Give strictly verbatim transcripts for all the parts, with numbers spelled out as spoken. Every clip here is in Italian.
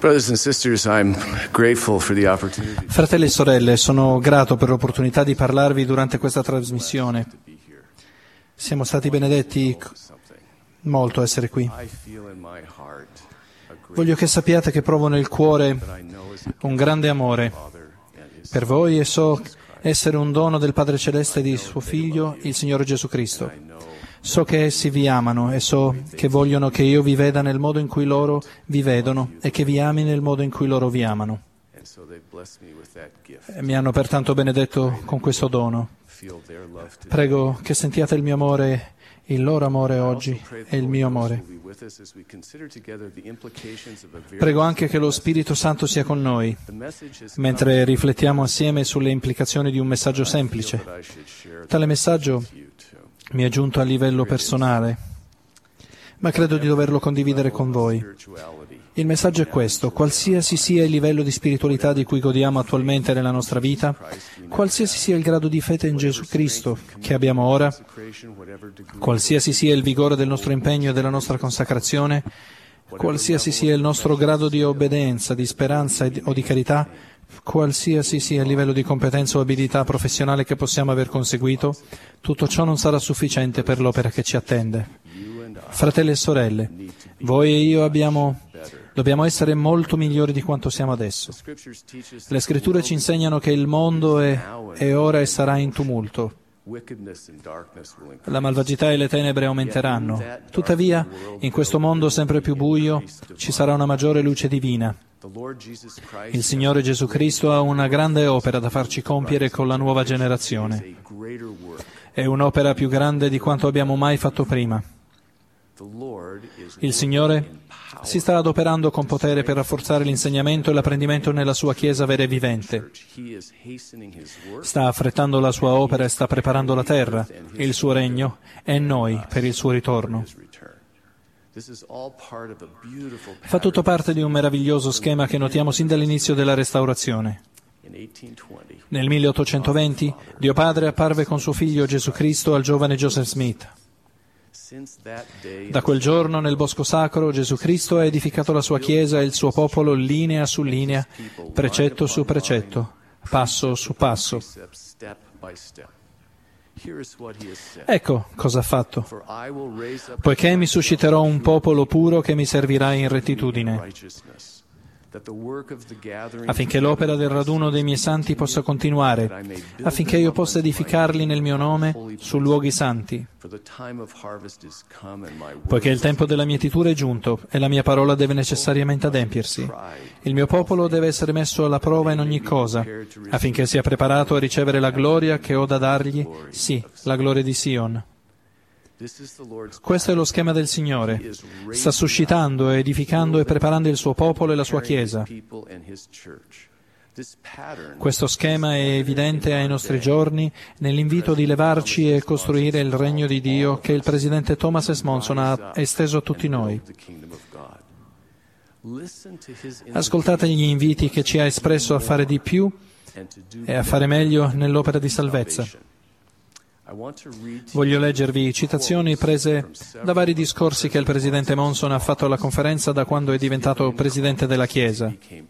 Brothers and sisters, I'm grateful for the opportunity. Fratelli e sorelle, sono grato per l'opportunità di parlarvi durante questa trasmissione. Siamo stati benedetti molto a essere qui. Voglio che sappiate che provo nel cuore un grande amore per voi e so essere un dono del Padre Celeste e di suo Figlio, il Signore Gesù Cristo. So che essi vi amano e so che vogliono che io vi veda nel modo in cui loro vi vedono e che vi ami nel modo in cui loro vi amano. E mi hanno pertanto benedetto con questo dono. Prego che sentiate il mio amore, il loro amore oggi e il mio amore. Prego anche che lo Spirito Santo sia con noi, mentre riflettiamo assieme sulle implicazioni di un messaggio semplice. Tale messaggio mi è giunto a livello personale, ma credo di doverlo condividere con voi. Il messaggio è questo: qualsiasi sia il livello di spiritualità di cui godiamo attualmente nella nostra vita, qualsiasi sia il grado di fede in Gesù Cristo che abbiamo ora, qualsiasi sia il vigore del nostro impegno e della nostra consacrazione, qualsiasi sia il nostro grado di obbedienza, di speranza o di carità, qualsiasi sia il livello di competenza o abilità professionale che possiamo aver conseguito, tutto ciò non sarà sufficiente per l'opera che ci attende. Fratelli e sorelle, voi e io abbiamo, dobbiamo essere molto migliori di quanto siamo adesso. Le Scritture ci insegnano che il mondo è, è ora e sarà in tumulto. La malvagità e le tenebre aumenteranno. Tuttavia, in questo mondo sempre più buio, ci sarà una maggiore luce divina. Il Signore Gesù Cristo ha una grande opera da farci compiere con la nuova generazione. È un'opera più grande di quanto abbiamo mai fatto prima. Il Signore si sta adoperando con potere per rafforzare l'insegnamento e l'apprendimento nella sua Chiesa vera e vivente. Sta affrettando la sua opera e sta preparando la terra, il suo regno e noi per il suo ritorno. Fa tutto parte di un meraviglioso schema che notiamo sin dall'inizio della restaurazione. Nel milleottocentoventi, Dio Padre apparve con suo Figlio Gesù Cristo al giovane Joseph Smith. Da quel giorno, nel Bosco Sacro, Gesù Cristo ha edificato la sua Chiesa e il suo popolo linea su linea, precetto su precetto, passo su passo. Ecco cosa ha fatto. Poiché mi susciterò un popolo puro che mi servirà in rettitudine, affinché l'opera del raduno dei miei santi possa continuare, affinché io possa edificarli nel mio nome su luoghi santi. Poiché il tempo della mietitura è giunto e la mia parola deve necessariamente adempiersi. Il mio popolo deve essere messo alla prova in ogni cosa, affinché sia preparato a ricevere la gloria che ho da dargli, sì, la gloria di Sion. Questo è lo schema del Signore. Sta suscitando, edificando e preparando il suo popolo e la sua Chiesa. Questo schema è evidente ai nostri giorni nell'invito di levarci e costruire il regno di Dio che il presidente Thomas S. Monson ha esteso a tutti noi. Ascoltate gli inviti che ci ha espresso a fare di più e a fare meglio nell'opera di salvezza. Voglio leggervi citazioni prese da vari discorsi che il presidente Monson ha fatto alla conferenza da quando è diventato presidente della Chiesa.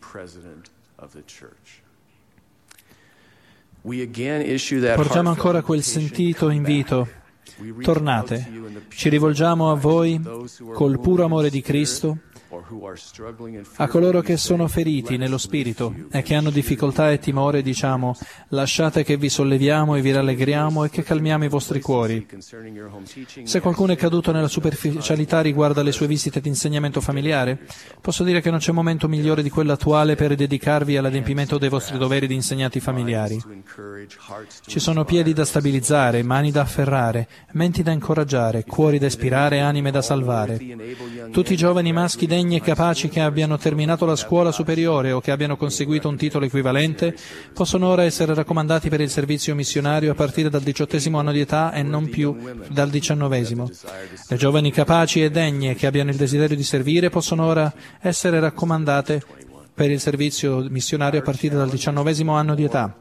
Porgiamo ancora quel sentito invito. Tornate, ci rivolgiamo a voi col puro amore di Cristo, a coloro che sono feriti nello spirito e che hanno difficoltà e timore, diciamo: lasciate che vi solleviamo e vi rallegriamo e che calmiamo i vostri cuori. Se qualcuno è caduto nella superficialità riguardo alle sue visite di insegnamento familiare, posso dire che non c'è momento migliore di quello attuale per dedicarvi all'adempimento dei vostri doveri di insegnanti familiari. Ci sono piedi da stabilizzare, mani da afferrare, menti da incoraggiare, cuori da ispirare, anime da salvare. Tutti i giovani maschi degni e capaci che abbiano terminato la scuola superiore o che abbiano conseguito un titolo equivalente possono ora essere raccomandati per il servizio missionario a partire dal diciottesimo anno di età e non più dal diciannovesimo. Le giovani capaci e degne che abbiano il desiderio di servire possono ora essere raccomandate per il servizio missionario a partire dal diciannovesimo anno di età.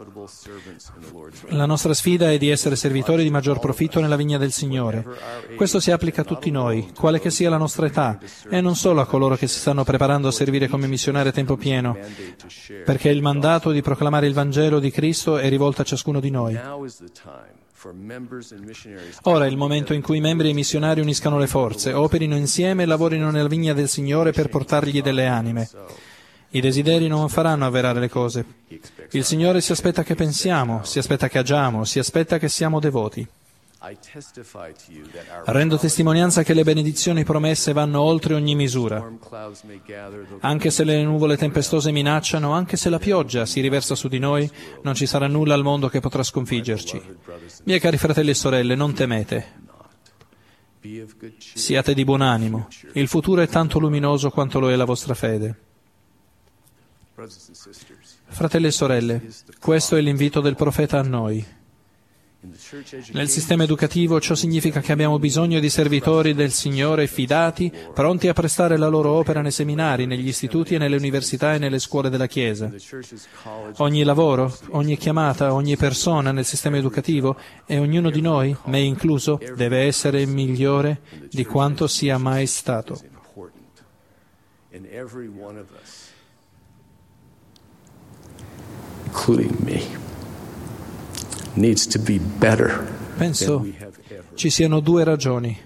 La nostra sfida è di essere servitori di maggior profitto nella vigna del Signore. Questo si applica a tutti noi, quale che sia la nostra età, e non solo a coloro che si stanno preparando a servire come missionari a tempo pieno, perché il mandato di proclamare il Vangelo di Cristo è rivolto a ciascuno di noi. Ora è il momento in cui i membri e i missionari uniscano le forze, operino insieme e lavorino nella vigna del Signore per portargli delle anime. I desideri non faranno avverare le cose. Il Signore si aspetta che pensiamo, si aspetta che agiamo, si aspetta che siamo devoti. Rendo testimonianza che le benedizioni promesse vanno oltre ogni misura. Anche se le nuvole tempestose minacciano, anche se la pioggia si riversa su di noi, non ci sarà nulla al mondo che potrà sconfiggerci. Miei cari fratelli e sorelle, non temete. Siate di buon animo. Il futuro è tanto luminoso quanto lo è la vostra fede. Fratelli e sorelle, questo è l'invito del profeta a noi. Nel sistema educativo ciò significa che abbiamo bisogno di servitori del Signore fidati, pronti a prestare la loro opera nei seminari, negli istituti e nelle università e nelle scuole della Chiesa. Ogni lavoro, ogni chiamata, ogni persona nel sistema educativo e ognuno di noi, me incluso, deve essere migliore di quanto sia mai stato. Including me. Needs to be better. Penso ci siano due ragioni.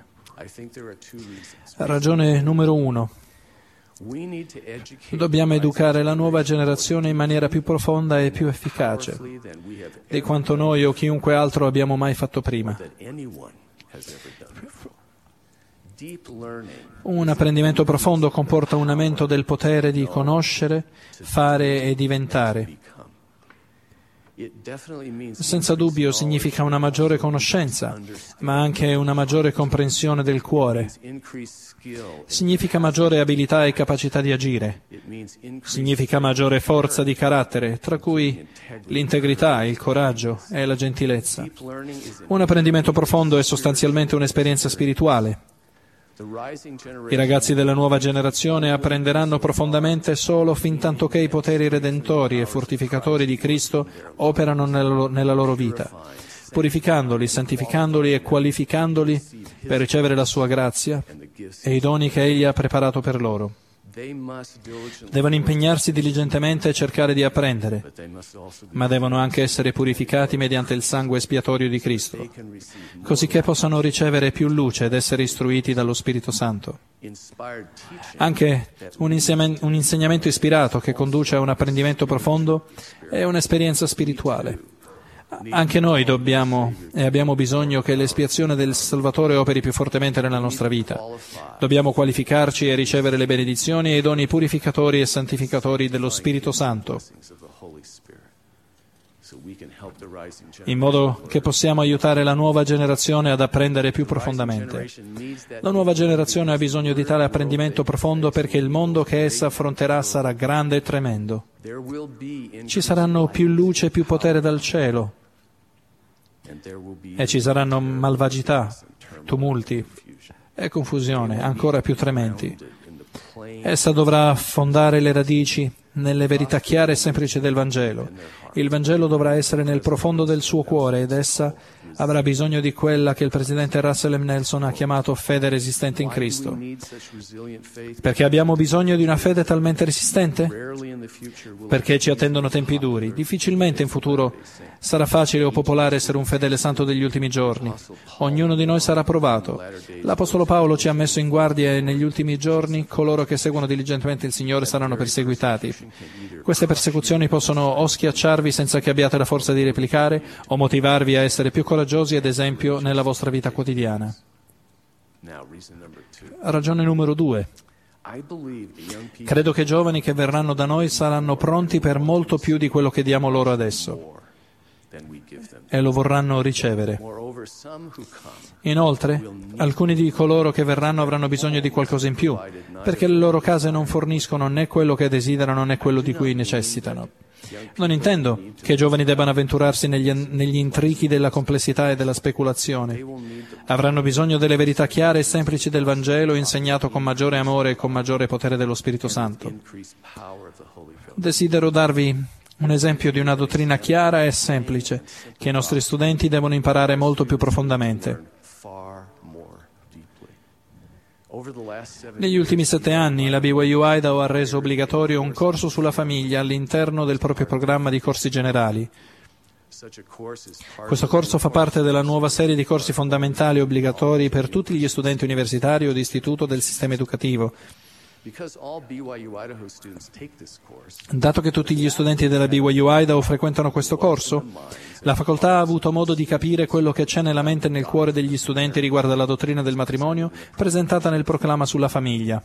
Ragione numero uno. Dobbiamo educare la nuova generazione in maniera più profonda e più efficace di quanto noi o chiunque altro abbiamo mai fatto prima. Un apprendimento profondo comporta un aumento del potere di conoscere, fare e diventare. Senza dubbio significa una maggiore conoscenza, ma anche una maggiore comprensione del cuore. Significa maggiore abilità e capacità di agire. Significa maggiore forza di carattere, tra cui l'integrità, il coraggio e la gentilezza. Un apprendimento profondo è sostanzialmente un'esperienza spirituale. I ragazzi della nuova generazione apprenderanno profondamente solo fin tanto che i poteri redentori e fortificatori di Cristo operano nella loro vita, purificandoli, santificandoli e qualificandoli per ricevere la sua grazia e i doni che Egli ha preparato per loro. Devono impegnarsi diligentemente e cercare di apprendere, ma devono anche essere purificati mediante il sangue espiatorio di Cristo, così che possano ricevere più luce ed essere istruiti dallo Spirito Santo. Anche un, inseg- un insegnamento ispirato che conduce a un apprendimento profondo è un'esperienza spirituale. Anche noi dobbiamo e abbiamo bisogno che l'espiazione del Salvatore operi più fortemente nella nostra vita. Dobbiamo qualificarci e ricevere le benedizioni e i doni purificatori e santificatori dello Spirito Santo, in modo che possiamo aiutare la nuova generazione ad apprendere più profondamente. La nuova generazione ha bisogno di tale apprendimento profondo perché il mondo che essa affronterà sarà grande e tremendo. Ci saranno più luce e più potere dal cielo e ci saranno malvagità, tumulti e confusione ancora più tremendi. Essa dovrà fondare le radici nelle verità chiare e semplici del Vangelo. Il Vangelo dovrà essere nel profondo del suo cuore ed essa avrà bisogno di quella che il presidente Russell M. Nelson ha chiamato fede resistente in Cristo. Perché abbiamo bisogno di una fede talmente resistente? Perché ci attendono tempi duri. Difficilmente in futuro sarà facile o popolare essere un fedele santo degli ultimi giorni. Ognuno di noi sarà provato. L'Apostolo Paolo ci ha messo in guardia e negli ultimi giorni coloro che seguono diligentemente il Signore saranno perseguitati. Queste persecuzioni possono o schiacciarvi senza che abbiate la forza di replicare o motivarvi a essere più coraggiosi ed esempio nella vostra vita quotidiana. Ragione numero due. Credo che i giovani che verranno da noi saranno pronti per molto più di quello che diamo loro adesso. e lo vorranno ricevere. Inoltre, alcuni di coloro che verranno avranno bisogno di qualcosa in più, perché le loro case non forniscono né quello che desiderano né quello di cui necessitano. Non intendo che i giovani debbano avventurarsi negli, negli intrighi della complessità e della speculazione. Avranno bisogno delle verità chiare e semplici del Vangelo, insegnato con maggiore amore e con maggiore potere dello Spirito Santo. Desidero darvi un esempio di una dottrina chiara e semplice che i nostri studenti devono imparare molto più profondamente. Negli ultimi sette anni la B Y U Idaho ha reso obbligatorio un corso sulla famiglia all'interno del proprio programma di corsi generali. Questo corso fa parte della nuova serie di corsi fondamentali obbligatori per tutti gli studenti universitari o di istituto del sistema educativo. Dato che tutti gli studenti della B Y U Idaho frequentano questo corso, la facoltà ha avuto modo di capire quello che c'è nella mente e nel cuore degli studenti riguardo alla dottrina del matrimonio presentata nel proclama sulla famiglia.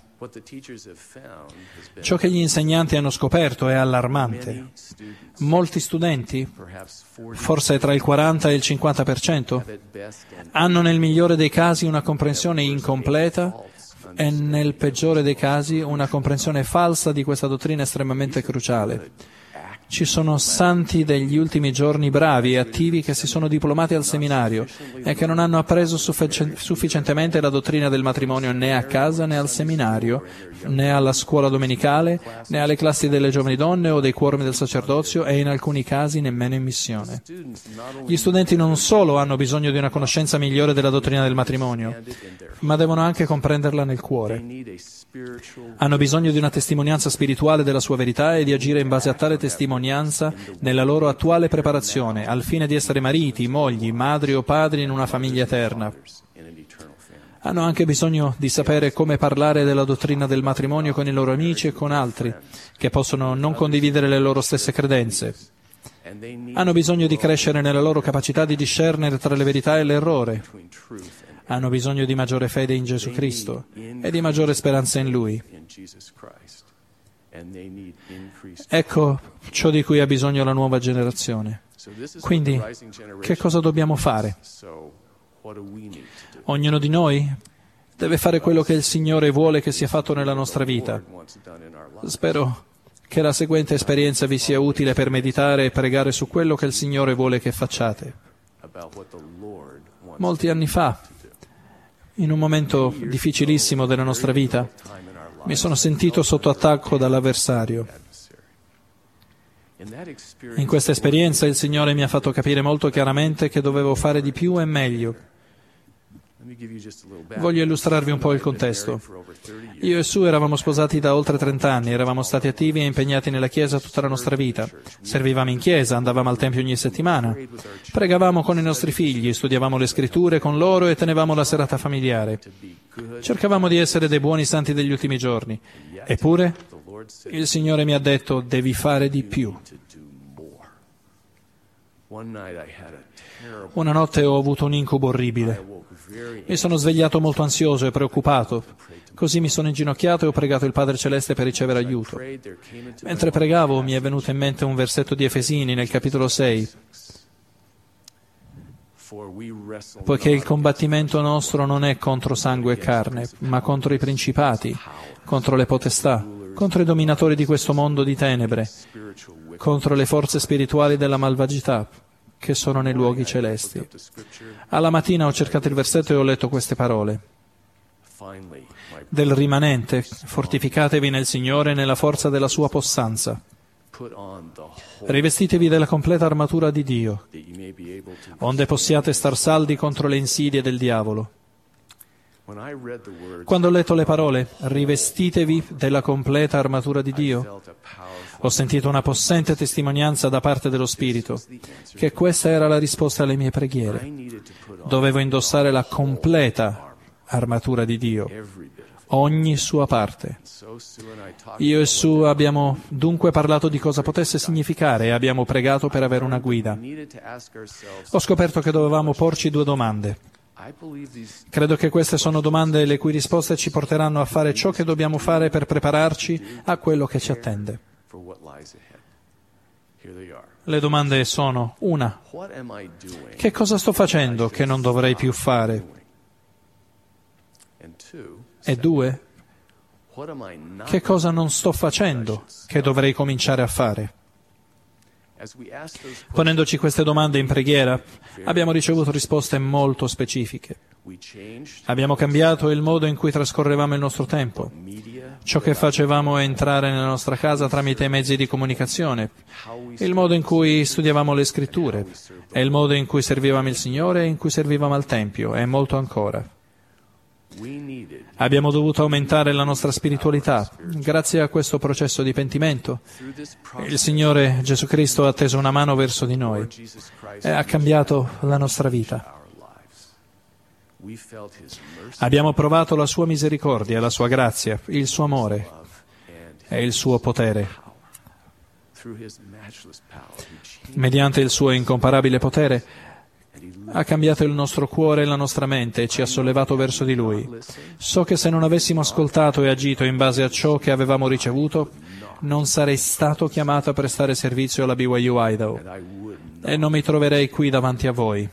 Ciò che gli insegnanti hanno scoperto è allarmante. Molti studenti, forse tra il quaranta e il cinquanta per cento, hanno nel migliore dei casi una comprensione incompleta e nel peggiore dei casi una comprensione falsa di questa dottrina estremamente cruciale. Ci sono santi degli ultimi giorni bravi e attivi che si sono diplomati al seminario e che non hanno appreso suffic- sufficientemente la dottrina del matrimonio né a casa né al seminario, né alla scuola domenicale, né alle classi delle giovani donne o dei quorum del sacerdozio e in alcuni casi nemmeno in missione. Gli studenti non solo hanno bisogno di una conoscenza migliore della dottrina del matrimonio, ma devono anche comprenderla nel cuore. Hanno bisogno di una testimonianza spirituale della sua verità e di agire in base a tale testimonianza nella loro attuale preparazione, al fine di essere mariti, mogli, madri o padri in una famiglia eterna. Hanno anche bisogno di sapere come parlare della dottrina del matrimonio con i loro amici e con altri, che possono non condividere le loro stesse credenze. Hanno bisogno di crescere nella loro capacità di discernere tra le verità e l'errore. Hanno bisogno di maggiore fede in Gesù Cristo e di maggiore speranza in Lui. Ecco ciò di cui ha bisogno la nuova generazione. Quindi, che cosa dobbiamo fare? Ognuno di noi deve fare quello che il Signore vuole che sia fatto nella nostra vita. Spero che la seguente esperienza vi sia utile per meditare e pregare su quello che il Signore vuole che facciate. Molti anni fa, in un momento difficilissimo della nostra vita, mi sono sentito sotto attacco dall'avversario. In questa esperienza il Signore mi ha fatto capire molto chiaramente che dovevo fare di più e meglio. Voglio illustrarvi un po' il contesto. Io e Sue eravamo sposati da oltre trent'anni, eravamo stati attivi e impegnati nella Chiesa tutta la nostra vita. Servivamo in Chiesa, andavamo al Tempio ogni settimana, pregavamo con i nostri figli, studiavamo le Scritture con loro e tenevamo la serata familiare. Cercavamo di essere dei buoni santi degli ultimi giorni. Eppure, il Signore mi ha detto, devi fare di più. Una notte ho avuto un incubo orribile. Mi sono svegliato molto ansioso e preoccupato. Così mi sono inginocchiato e ho pregato il Padre Celeste per ricevere aiuto. Mentre pregavo mi è venuto in mente un versetto di Efesini nel capitolo sei. Poiché il combattimento nostro non è contro sangue e carne, ma contro i principati, contro le potestà, contro i dominatori di questo mondo di tenebre, contro le forze spirituali della malvagità che sono nei luoghi celesti. Alla mattina ho cercato il versetto e ho letto queste parole. Del rimanente, fortificatevi nel Signore e nella forza della sua possanza. Rivestitevi della completa armatura di Dio, onde possiate star saldi contro le insidie del diavolo. Quando ho letto le parole, rivestitevi della completa armatura di Dio, ho sentito una possente testimonianza da parte dello Spirito, che questa era la risposta alle mie preghiere. Dovevo indossare la completa armatura di Dio, ogni sua parte. Io e Sue abbiamo dunque parlato di cosa potesse significare e abbiamo pregato per avere una guida. Ho scoperto che dovevamo porci due domande. Credo che queste sono domande le cui risposte ci porteranno a fare ciò che dobbiamo fare per prepararci a quello che ci attende. Le domande sono: una, che cosa sto facendo che non dovrei più fare? E due, che cosa non sto facendo che dovrei cominciare a fare? Ponendoci queste domande in preghiera, abbiamo ricevuto risposte molto specifiche. Abbiamo cambiato il modo in cui trascorrevamo il nostro tempo, ciò che facevamo entrare nella nostra casa tramite mezzi di comunicazione, il modo in cui studiavamo le scritture, e il modo in cui servivamo il Signore e in cui servivamo al Tempio, e molto ancora. Abbiamo dovuto aumentare la nostra spiritualità. Grazie a questo processo di pentimento, il Signore Gesù Cristo ha teso una mano verso di noi e ha cambiato la nostra vita. Abbiamo provato la sua misericordia, la sua grazia, il suo amore e il suo potere. Mediante il suo incomparabile potere, ha cambiato il nostro cuore e la nostra mente e ci ha sollevato verso di Lui. So che se non avessimo ascoltato e agito in base a ciò che avevamo ricevuto, non sarei stato chiamato a prestare servizio alla B Y U Idaho e non mi troverei qui davanti a voi.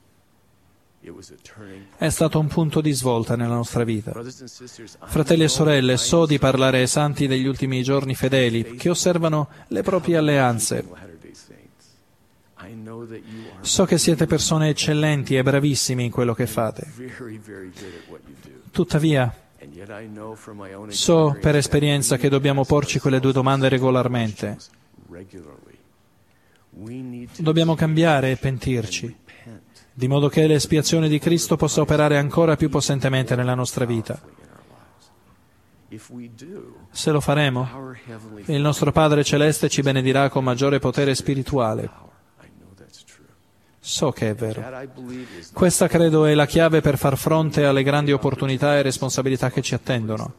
È stato un punto di svolta nella nostra vita. Fratelli e sorelle, so di parlare ai santi degli ultimi giorni fedeli che osservano le proprie alleanze. So che siete persone eccellenti e bravissimi in quello che fate. Tuttavia, so per esperienza che dobbiamo porci quelle due domande regolarmente. Dobbiamo cambiare e pentirci, di modo che l'espiazione di Cristo possa operare ancora più potentemente nella nostra vita. Se lo faremo, il nostro Padre Celeste ci benedirà con maggiore potere spirituale. So che è vero. Questa credo è la chiave per far fronte alle grandi opportunità e responsabilità che ci attendono.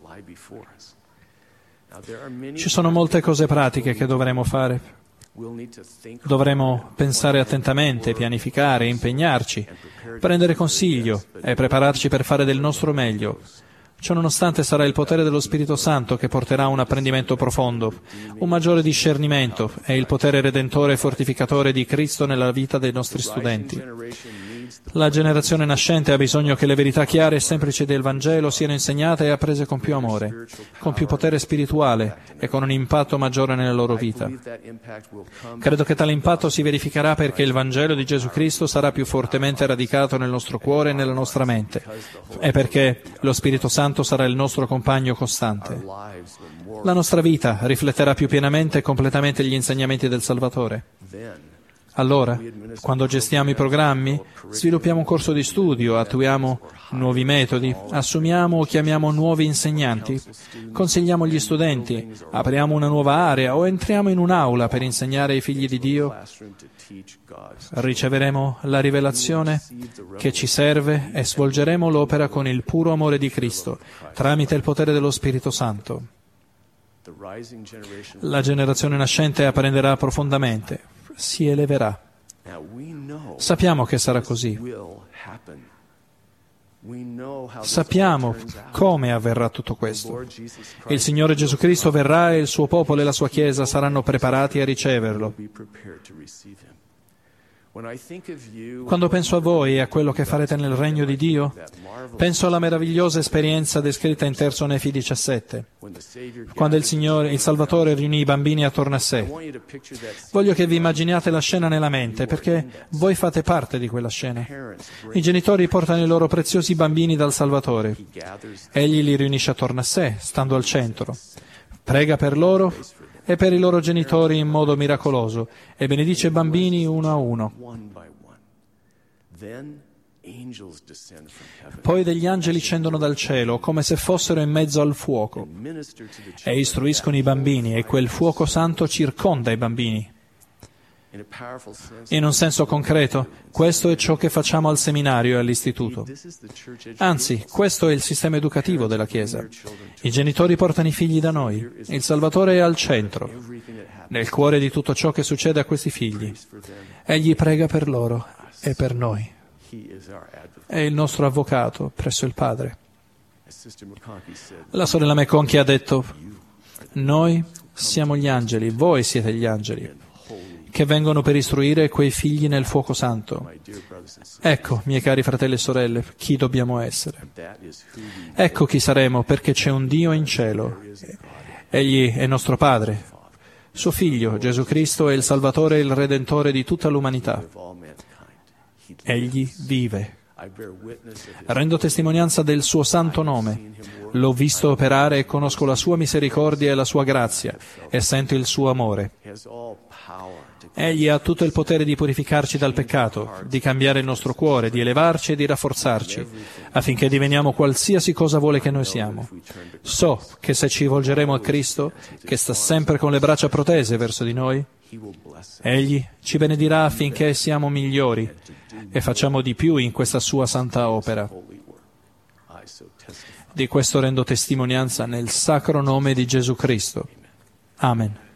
Ci sono molte cose pratiche che dovremo fare. Dovremo pensare attentamente, pianificare, impegnarci, prendere consiglio e prepararci per fare del nostro meglio. Ciononostante sarà il potere dello Spirito Santo che porterà un apprendimento profondo, un maggiore discernimento e il potere redentore e fortificatore di Cristo nella vita dei nostri studenti. La generazione nascente ha bisogno che le verità chiare e semplici del Vangelo siano insegnate e apprese con più amore, con più potere spirituale e con un impatto maggiore nella loro vita. Credo che tale impatto si verificherà perché il Vangelo di Gesù Cristo sarà più fortemente radicato nel nostro cuore e nella nostra mente, e perché lo Spirito Santo sarà il nostro compagno costante. La nostra vita rifletterà più pienamente e completamente gli insegnamenti del Salvatore. Allora, quando gestiamo i programmi, sviluppiamo un corso di studio, attuiamo nuovi metodi, assumiamo o chiamiamo nuovi insegnanti, consigliamo gli studenti, apriamo una nuova area o entriamo in un'aula per insegnare ai figli di Dio, riceveremo la rivelazione che ci serve e svolgeremo l'opera con il puro amore di Cristo, tramite il potere dello Spirito Santo. La generazione nascente apprenderà profondamente, si eleverà. Sappiamo che sarà così. Sappiamo come avverrà tutto questo. Il Signore Gesù Cristo verrà e il suo popolo e la sua Chiesa saranno preparati a riceverlo. Quando penso a voi e a quello che farete nel regno di Dio, penso alla meravigliosa esperienza descritta in Terzo Nefi diciassette, quando il Signore, il Salvatore riunì i bambini attorno a sé. Voglio che vi immaginiate la scena nella mente, perché voi fate parte di quella scena. I genitori portano i loro preziosi bambini dal Salvatore. Egli li riunisce attorno a sé, stando al centro. Prega per loro e per i loro genitori in modo miracoloso e benedice i bambini uno a uno. Poi degli angeli scendono dal cielo come se fossero in mezzo al fuoco e istruiscono i bambini e quel fuoco santo circonda i bambini. In un senso concreto, questo è ciò che facciamo al seminario e all'istituto. Anzi, questo è il sistema educativo della Chiesa. I genitori portano i figli da noi. Il Salvatore è al centro, nel cuore di tutto ciò che succede a questi figli. Egli prega per loro e per noi. È il nostro avvocato presso il Padre. La sorella McConkie ha detto: noi siamo gli angeli, voi siete gli angeli. che vengono per istruire quei figli nel fuoco santo. Ecco, miei cari fratelli e sorelle, chi dobbiamo essere. Ecco chi saremo, perché c'è un Dio in cielo. Egli è nostro Padre. Suo Figlio, Gesù Cristo, è il Salvatore e il Redentore di tutta l'umanità. Egli vive. Rendo testimonianza del suo santo nome. L'ho visto operare e conosco la sua misericordia e la sua grazia e sento il suo amore. Egli ha tutto il potere di purificarci dal peccato, di cambiare il nostro cuore, di elevarci e di rafforzarci, affinché diveniamo qualsiasi cosa vuole che noi siamo. So che se ci volgeremo a Cristo, che sta sempre con le braccia protese verso di noi, Egli ci benedirà affinché siamo migliori e facciamo di più in questa sua santa opera. Di questo rendo testimonianza nel sacro nome di Gesù Cristo. Amen.